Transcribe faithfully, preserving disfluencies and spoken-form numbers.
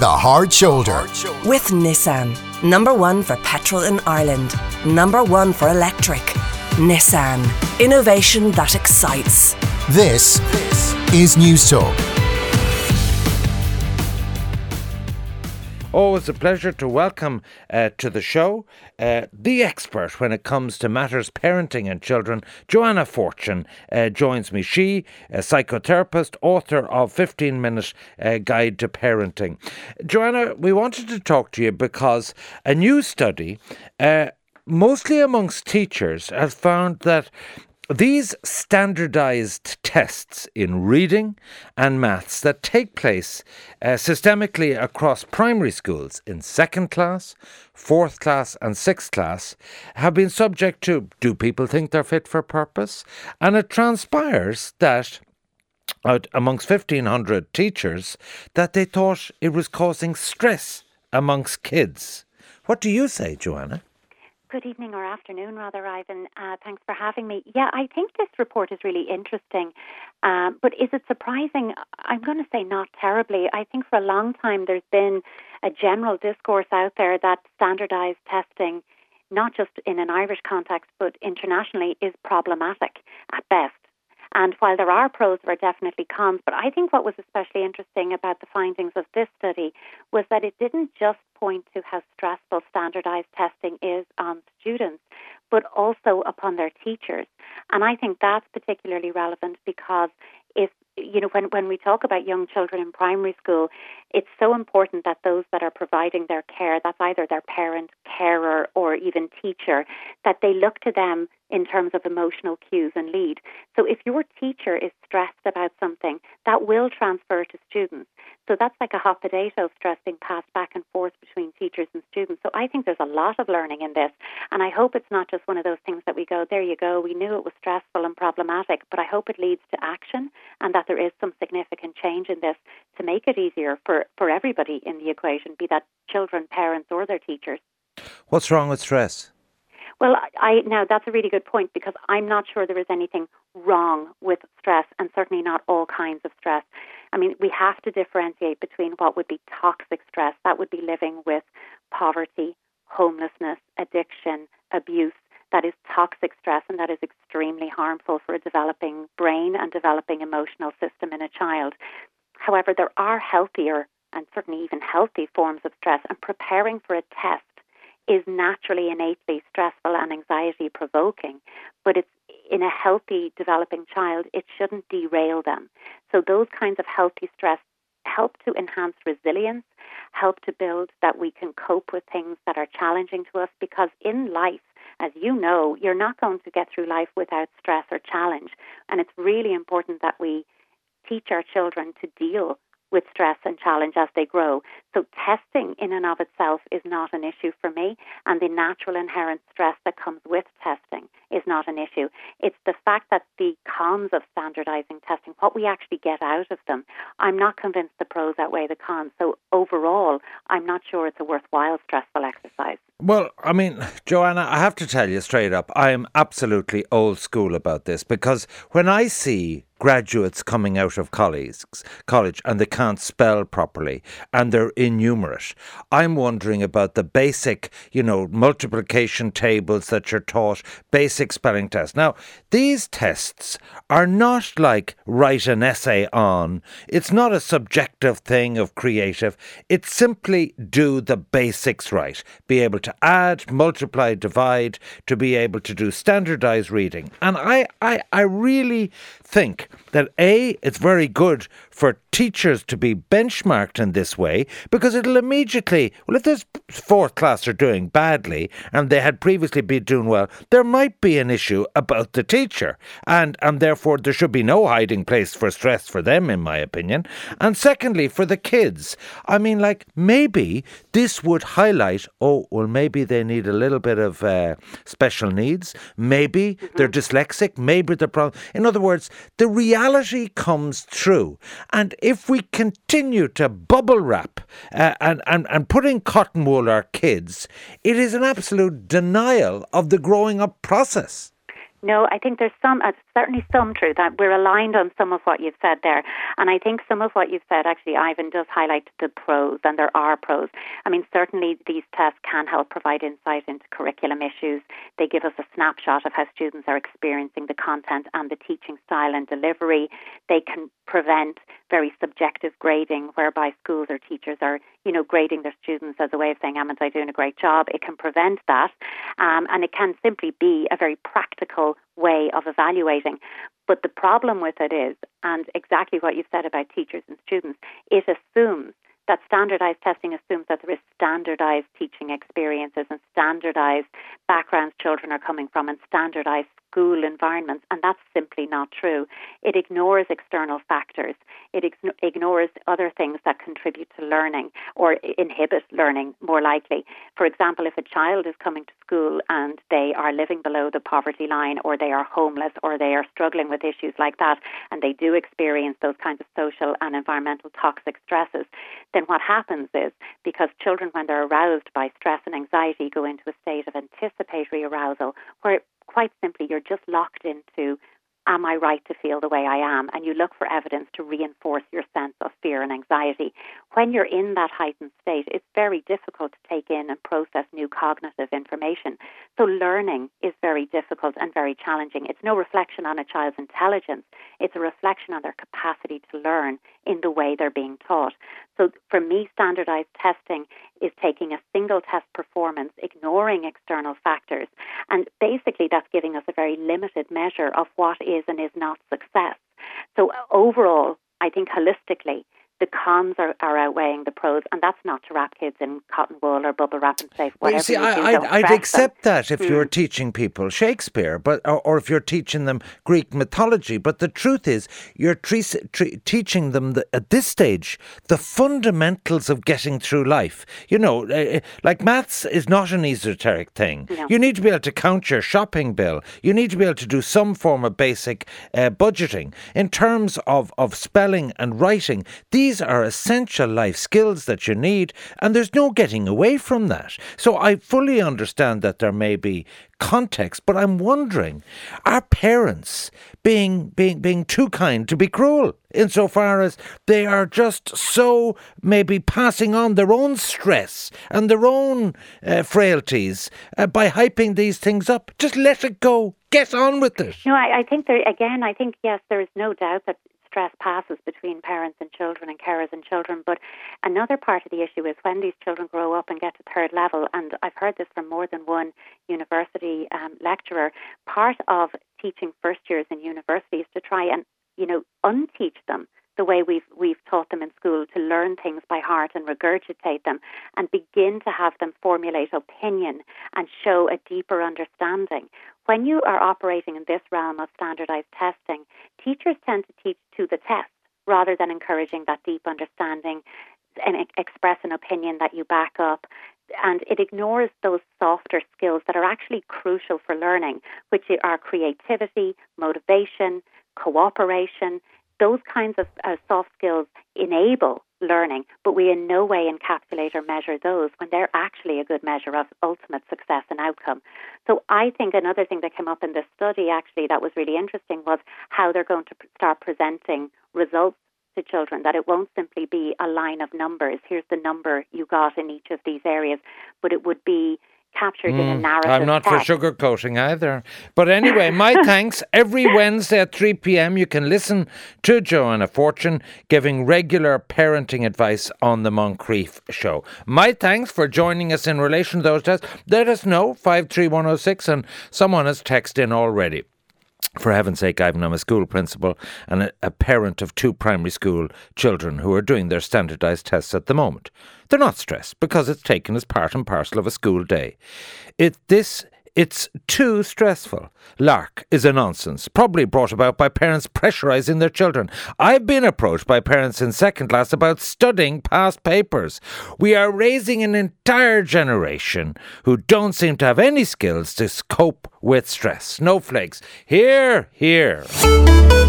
The Hard Shoulder. With Nissan. Number one for petrol in Ireland. Number one for electric. Nissan. Innovation that excites. This is News Talk. Oh, it's a pleasure to welcome uh, to the show uh, the expert when it comes to matters parenting and children. Joanna Fortune uh, joins me. She, a psychotherapist, author of fifteen minute uh, Guide to Parenting. Joanna, we wanted to talk to you because a new study, uh, mostly amongst teachers, has found that these standardised tests in reading and maths that take place uh, systemically across primary schools in second class, fourth class and sixth class have been subject to, do people think they're fit for purpose? And it transpires that out amongst fifteen hundred teachers that they thought it was causing stress amongst kids. What do you say, Joanna? Good evening or afternoon, rather, Ivan. Uh, thanks for having me. Yeah, I think this report is really interesting. Um, but is it surprising? I'm going to say not terribly. I think for a long time there's been a general discourse out there that standardised testing, not just in an Irish context, but internationally, is problematic at best. And while there are pros, there are definitely cons. But I think what was especially interesting about the findings of this study was that it didn't just point to how stressful standardised testing is on students, but also upon their teachers. And I think that's particularly relevant because if, you know, when, when we talk about young children in primary school, it's so important that those that are providing their care, that's either their parent, carer, or even teacher, that they look to them in terms of emotional cues and lead. So if your teacher is stressed about something, that will transfer to students. So that's like a hot potato of stress being passed back and forth between teachers and students. So I think there's a lot of learning in this. And I hope it's not just one of those things that we go, there you go, we knew it was stressful and problematic, but I hope it leads to action and that there is some significant change in this to make it easier for, for everybody in the equation, be that children, parents, or their teachers. What's wrong with stress? Well, I now that's a really good point because I'm not sure there is anything wrong with stress and certainly not all kinds of stress. I mean, we have to differentiate between what would be toxic stress. That would be living with poverty, homelessness, addiction, abuse. That is toxic stress and that is extremely harmful for a developing brain and developing emotional system in a child. However, there are healthier and certainly even healthy forms of stress, and preparing for a test is naturally innately stressful and anxiety provoking, but it's in a healthy developing child, it shouldn't derail them. So those kinds of healthy stress help to enhance resilience, help to build that we can cope with things that are challenging to us, because in life, as you know, you're not going to get through life without stress or challenge. And it's really important that we teach our children to deal with stress and challenge as they grow. So testing in and of itself is not an issue for me, and the natural inherent stress that comes with testing is not an issue. It's the fact that the cons of standardizing testing, what we actually get out of them, I'm not convinced the pros outweigh the cons. So overall, I'm not sure it's a worthwhile stressful exercise. Well, I mean, Joanna, I have to tell you straight up, I am absolutely old school about this, because when I see graduates coming out of college, college and they can't spell properly and they're innumerate, I'm wondering about the basic, you know, multiplication tables that you're taught, basic spelling tests. Now, these tests are not like write an essay on. It's not a subjective thing of creative. It's simply do the basics right. Be able to add, multiply, divide, to be able to do standardized reading. And I, I, I really think that A, it's very good for teachers to be benchmarked in this way, because it'll immediately, well, if this fourth class are doing badly and they had previously been doing well, there might be an issue about the teacher, and and therefore there should be no hiding place for stress for them, in my opinion. And secondly, for the kids, I mean, like, maybe this would highlight, oh, well, maybe they need a little bit of uh, special needs, maybe mm-hmm. they're dyslexic, maybe they're pro- in other words, the reality comes true. And if we continue to bubble wrap uh, and, and, and put in cotton wool our kids, it is an absolute denial of the growing up process. No, I think there's some, uh, certainly some truth. We're aligned on some of what you've said there. And I think some of what you've said, actually, Ivan, does highlight the pros, and there are pros. I mean, certainly these tests can help provide insight into curriculum issues. They give us a snapshot of how students are experiencing the content and the teaching style and delivery. They can prevent very subjective grading, whereby schools or teachers are, you know, grading their students as a way of saying, am I doing a great job? It can prevent that. Um, and it can simply be a very practical way of evaluating. But the problem with it is, and exactly what you said about teachers and students, it assumes that standardized testing assumes that there is standardized teaching experiences and standardized backgrounds children are coming from and standardized school environments, and that's simply not true. It ignores external factors. It ex- ignores other things that contribute to learning or inhibit learning, more likely. For example, if a child is coming to school and they are living below the poverty line, or they are homeless, or they are struggling with issues like that, and they do experience those kinds of social and environmental toxic stresses, then what happens is, because children, when they're aroused by stress and anxiety, go into a state of anticipatory arousal, where quite simply you're just locked into, am I right to feel the way I am? And you look for evidence to reinforce your sense of fear and anxiety. When you're in that heightened state, it's very difficult to take in and process new cognitive information. So learning is very difficult and very challenging. It's no reflection on a child's intelligence. It's a reflection on their capacity to learn in the way they're being taught. So for me, standardized testing is taking a single test performance, ignoring external factors, and basically that's giving us a very limited measure of what is and is not success. So overall, I think holistically, the cons are, are outweighing the pros, and that's not to wrap kids in cotton wool or bubble wrap and say, whatever well, you see, you do, I, don't I'd, I'd accept them. that if mm. you were teaching people Shakespeare, but or, or if you're teaching them Greek mythology. But the truth is, you're tre- tre- teaching them the, at this stage the fundamentals of getting through life. You know, uh, like maths is not an esoteric thing. No. You need to be able to count your shopping bill. You need to be able to do some form of basic uh, budgeting. In terms of, of spelling and writing, these These are essential life skills that you need, and there's no getting away from that. So I fully understand that there may be context, but I'm wondering, are parents being being being too kind to be cruel, insofar as they are just so maybe passing on their own stress and their own uh, frailties uh, by hyping these things up? Just let it go. Get on with it. No, I, I think there, again, I think, yes, there is no doubt that stress passes between parents and children and carers and children. But another part of the issue is when these children grow up and get to third level, and I've heard this from more than one university um, lecturer, part of teaching first years in university is to try and, you know, unteach them the way we've we've taught them in school, to learn things by heart and regurgitate them, and begin to have them formulate opinion and show a deeper understanding. When you are operating in this realm of standardized testing, teachers tend to teach to the test rather than encouraging that deep understanding and express an opinion that you back up. And it ignores those softer skills that are actually crucial for learning, which are creativity, motivation, cooperation. Those kinds of uh, soft skills enable learning, but we in no way encapsulate or measure those when they're actually a good measure of ultimate success and outcome. So I think another thing that came up in this study actually that was really interesting was how they're going to start presenting results to children, that it won't simply be a line of numbers. Here's the number you got in each of these areas, but it would be captured mm, in a narrative I'm not text. for sugarcoating either. But anyway, my thanks. Every Wednesday at three p.m. you can listen to Joanna Fortune giving regular parenting advice on the Moncrief Show. My thanks for joining us in relation to those tests. Let us know, five three one oh six, and someone has texted in already. For heaven's sake, Ivan, I'm a school principal and a, a parent of two primary school children who are doing their standardised tests at the moment. They're not stressed because it's taken as part and parcel of a school day. It this It's too stressful. Lark is a nonsense, probably brought about by parents pressurising their children. I've been approached by parents in second class about studying past papers. We are raising an entire generation who don't seem to have any skills to cope with stress. Snowflakes. Here, here.